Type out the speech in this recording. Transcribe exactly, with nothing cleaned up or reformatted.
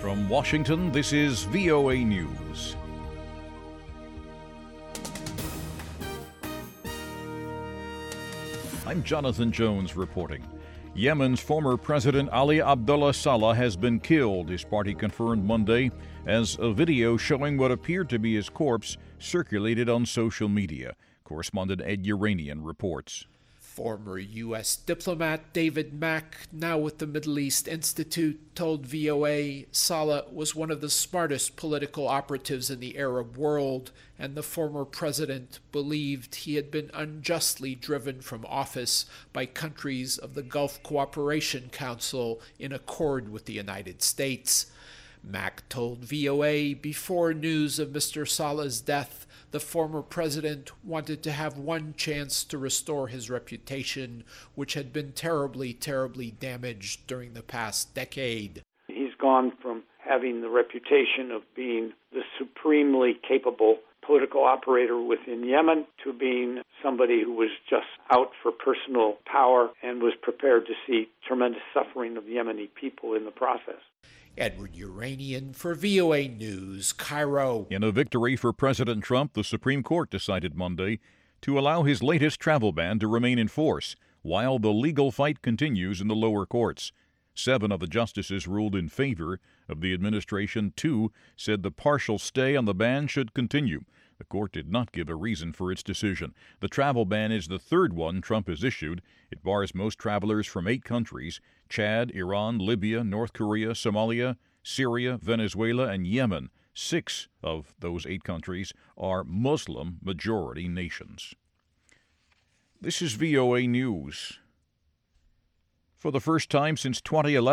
From Washington, this is V O A News. I'm Jonathan Jones reporting. Yemen's former President Ali Abdullah Saleh has been killed, his party confirmed Monday, as a video showing what appeared to be his corpse circulated on social media. Correspondent Ed Uranian reports. Former U S diplomat David Mack, now with the Middle East Institute, told V O A Saleh was one of the smartest political operatives in the Arab world, and the former president believed he had been unjustly driven from office by countries of the Gulf Cooperation Council in accord with the United States. Mack told V O A before news of Mister Saleh's death, the former president wanted to have one chance to restore his reputation, which had been terribly, terribly damaged during the past decade. He's gone from having the reputation of being the supremely capable political operator within Yemen to being somebody who was just out for personal power and was prepared to see tremendous suffering of the Yemeni people in the process. Edward Uranian for V O A News, Cairo. In a victory for President Trump, the Supreme Court decided Monday to allow his latest travel ban to remain in force while the legal fight continues in the lower courts. Seven of the justices ruled in favor of the administration. Two said the partial stay on the ban should continue. The court did not give a reason for its decision. The travel ban is the third one Trump has issued. It bars most travelers from eight countries: Chad, Iran, Libya, North Korea, Somalia, Syria, Venezuela, and Yemen. Six of those eight countries are Muslim-majority nations. This is V O A News. For the first time since twenty eleven,